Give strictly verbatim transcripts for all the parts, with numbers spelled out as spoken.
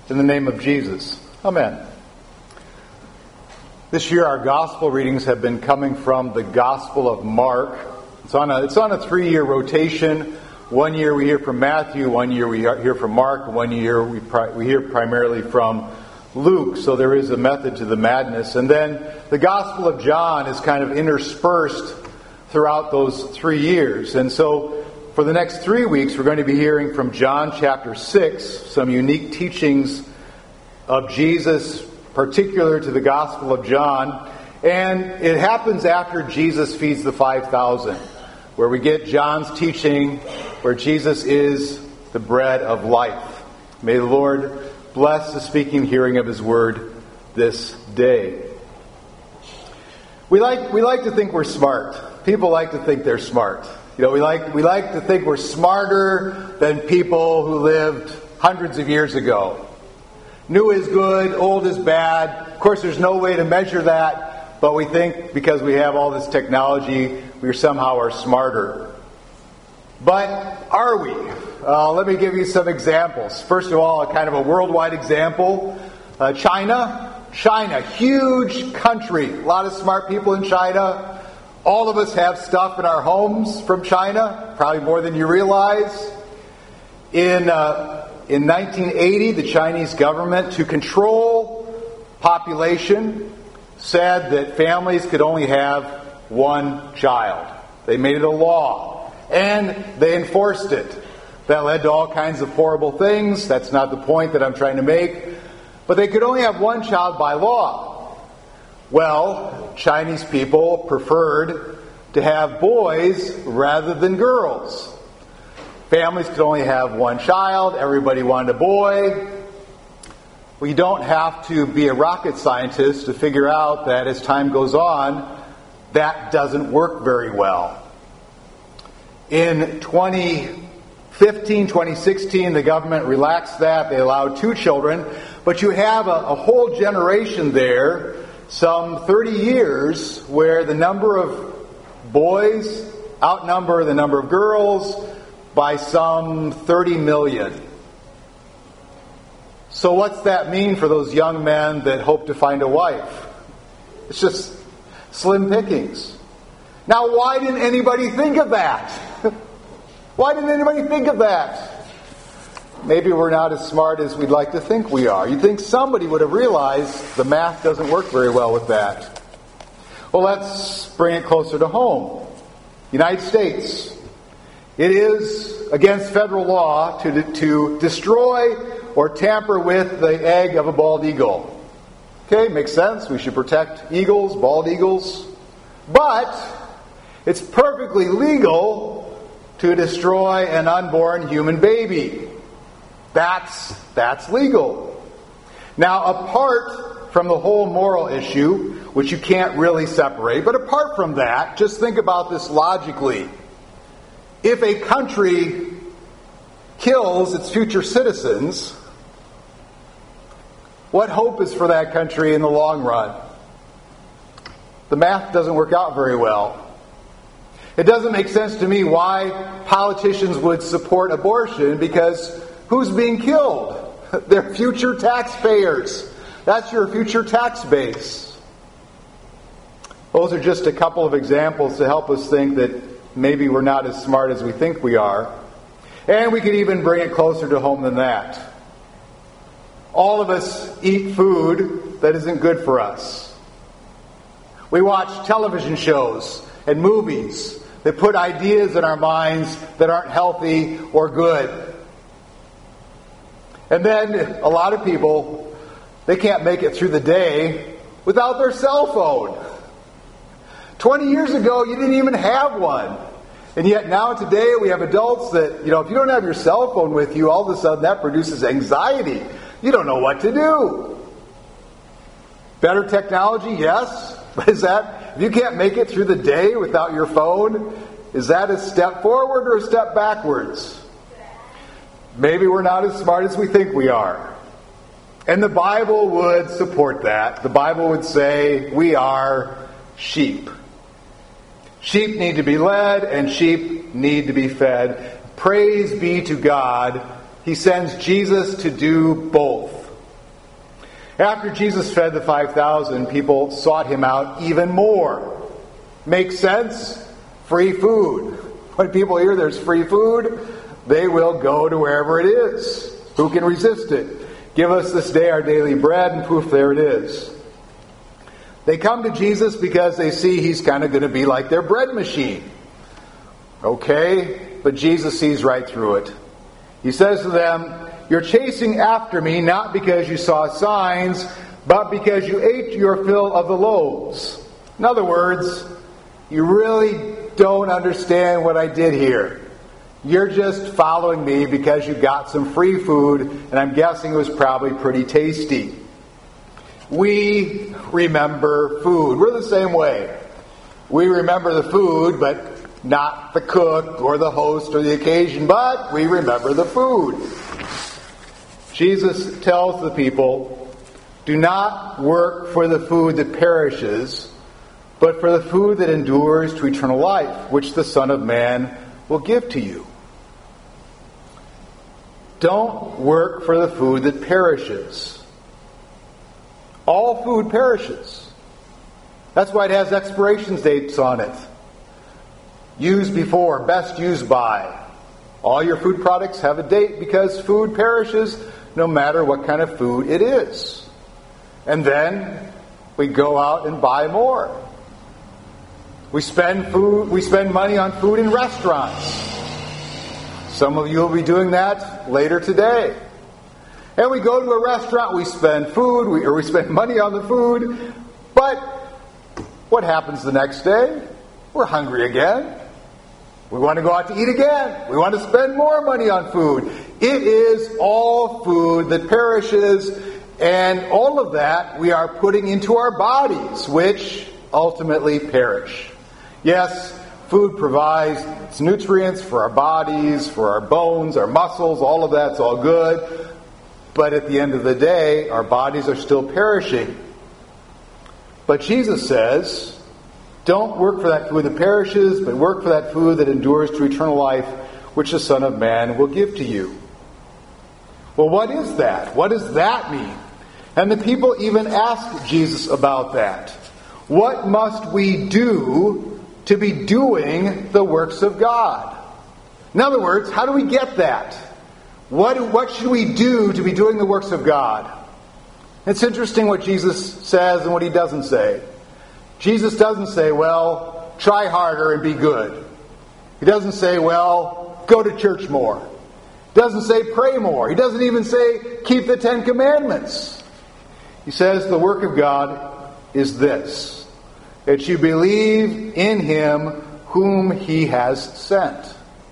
In the name of Jesus. Amen. This year our gospel readings have been coming from the Gospel of Mark. It's on a, it's on a three-year rotation. One year we hear from Matthew, one year we hear from Mark, one year we, pri- we hear primarily from Luke. So there is a method to the madness. And then the Gospel of John is kind of interspersed throughout those three years. And so for the next three weeks, we're going to be hearing from John chapter six, some unique teachings of Jesus, particular to the Gospel of John. And it happens after Jesus feeds the five thousand, where we get John's teaching, where Jesus is the bread of life. May the Lord bless the speaking and hearing of His word this day. We like, we like to think we're smart. People like to think they're smart. You know, we like we like to think we're smarter than people who lived hundreds of years ago. New is good, old is bad. Of course, there's no way to measure that, but we think because we have all this technology, we somehow are smarter. But are we? Uh, let me give you some examples. First of all, a kind of a worldwide example. Uh, China. China, huge country. A lot of smart people in China. All of us have stuff in our homes from China, probably more than you realize. In uh, in nineteen eighty, the Chinese government, to control population, said that families could only have one child. They made it a law, and they enforced it. That led to all kinds of horrible things. That's not the point that I'm trying to make. But they could only have one child by law. Well, Chinese people preferred to have boys rather than girls. Families could only have one child. Everybody wanted a boy. We don't have to be a rocket scientist to figure out that as time goes on, that doesn't work very well. In twenty fifteen, twenty sixteen, the government relaxed that. They allowed two children. But you have a, a whole generation there, some thirty years, where the number of boys outnumber the number of girls by some thirty million. So what's that mean for those young men that hope to find a wife? It's just slim pickings. Now, why didn't anybody think of that? Why didn't anybody think of that? Maybe we're not as smart as we'd like to think we are. You'd think somebody would have realized the math doesn't work very well with that. Well, let's bring it closer to home. United States. It is against federal law to, to destroy or tamper with the egg of a bald eagle. Okay, makes sense. We should protect eagles, bald eagles. But it's perfectly legal to destroy an unborn human baby. That's, that's legal. Now, apart from the whole moral issue, which you can't really separate, but apart from that, just think about this logically. If a country kills its future citizens, what hope is for that country in the long run? The math doesn't work out very well. It doesn't make sense to me why politicians would support abortion, because who's being killed? They're future taxpayers. That's your future tax base. Those are just a couple of examples to help us think that maybe we're not as smart as we think we are. And we could even bring it closer to home than that. All of us eat food that isn't good for us. We watch television shows and movies that put ideas in our minds that aren't healthy or good. And then a lot of people, they can't make it through the day without their cell phone. Twenty years ago, you didn't even have one. And yet now today we have adults that, you know, if you don't have your cell phone with you, all of a sudden that produces anxiety. You don't know what to do. Better technology, yes. But is that, if you can't make it through the day without your phone, is that a step forward or a step backwards? Maybe we're not as smart as we think we are. And the Bible would support that. The Bible would say we are sheep. Sheep need to be led and sheep need to be fed. Praise be to God. He sends Jesus to do both. After Jesus fed the five thousand, people sought him out even more. Makes sense? Free food. When people hear there's free food, they will go to wherever it is. Who can resist it? Give us this day our daily bread, and poof, there it is. They come to Jesus because they see he's kind of going to be like their bread machine. Okay, but Jesus sees right through it. He says to them, "You're chasing after me not because you saw signs, but because you ate your fill of the loaves." In other words, you really don't understand what I did here. You're just following me because you got some free food, and I'm guessing it was probably pretty tasty. We remember food. We're the same way. We remember the food, but not the cook or the host or the occasion, but we remember the food. Jesus tells the people, "Do not work for the food that perishes, but for the food that endures to eternal life, which the Son of Man will give to you." Don't work for the food that perishes. All food perishes. That's why it has expiration dates on it. Used before, best used by. All your food products have a date because food perishes no matter what kind of food it is. And then we go out and buy more. We spend food, we spend money on food in restaurants. Some of you will be doing that later today. And we go to a restaurant, we spend food, we, or we spend money on the food, but what happens the next day? We're hungry again. We want to go out to eat again. We want to spend more money on food. It is all food that perishes, and all of that we are putting into our bodies, which ultimately perish. Yes, food provides its nutrients for our bodies, for our bones, our muscles, all of that's all good. But at the end of the day, our bodies are still perishing. But Jesus says, don't work for that food that perishes, but work for that food that endures to eternal life, which the Son of Man will give to you. Well, what is that? What does that mean? And the people even asked Jesus about that. What must we do to be doing the works of God? In other words, how do we get that? What, what should we do to be doing the works of God? It's interesting what Jesus says and what he doesn't say. Jesus doesn't say, well, try harder and be good. He doesn't say, well, go to church more. He doesn't say pray more. He doesn't even say keep the Ten Commandments. He says the work of God is this, that you believe in him whom he has sent.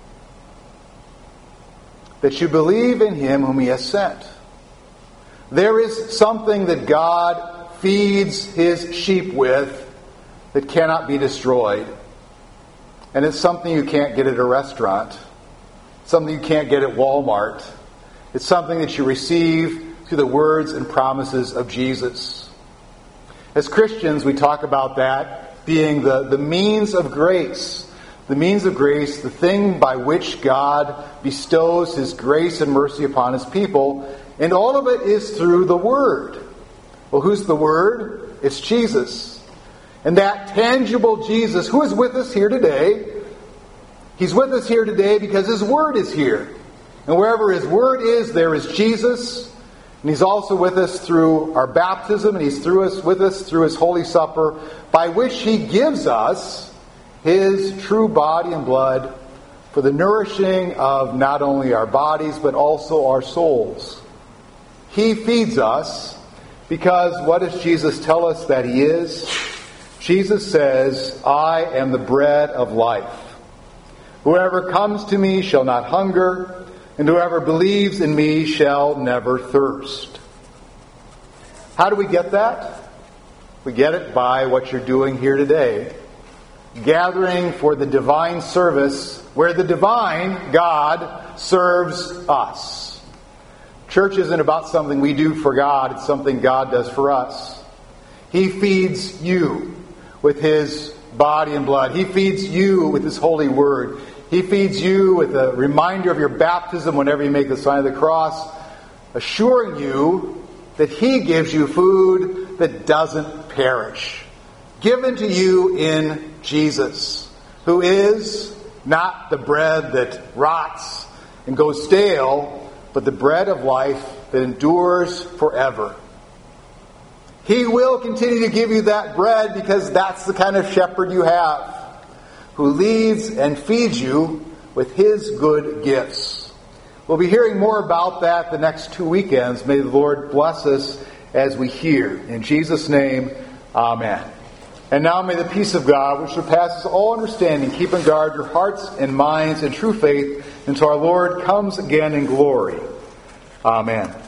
That you believe in him whom he has sent. There is something that God feeds his sheep with that cannot be destroyed. And it's something you can't get at a restaurant. Something you can't get at Walmart. It's something that you receive through the words and promises of Jesus. As Christians, we talk about that being the, the means of grace. The means of grace, the thing by which God bestows his grace and mercy upon his people. And all of it is through the Word. Well, who's the Word? It's Jesus. And that tangible Jesus, who is with us here today, he's with us here today because his Word is here. And wherever his Word is, there is Jesus. And he's also with us through our baptism, and he's through us with us through his Holy Supper, by which he gives us his true body and blood for the nourishing of not only our bodies, but also our souls. He feeds us because what does Jesus tell us that he is? Jesus says, I am the bread of life. Whoever comes to me shall not hunger, and whoever believes in me shall never thirst. How do we get that? We get it by what you're doing here today. Gathering for the divine service where the divine God serves us. Church isn't about something we do for God, it's something God does for us. He feeds you with his body and blood. He feeds you with his holy word. He feeds you with a reminder of your baptism whenever you make the sign of the cross, assuring you that He gives you food that doesn't perish, given to you in Jesus, who is not the bread that rots and goes stale, but the bread of life that endures forever. He will continue to give you that bread because that's the kind of shepherd you have, who leads and feeds you with His good gifts. We'll be hearing more about that the next two weekends. May the Lord bless us as we hear. In Jesus' name, amen. And now may the peace of God, which surpasses all understanding, keep and guard your hearts and minds in true faith until our Lord comes again in glory. Amen.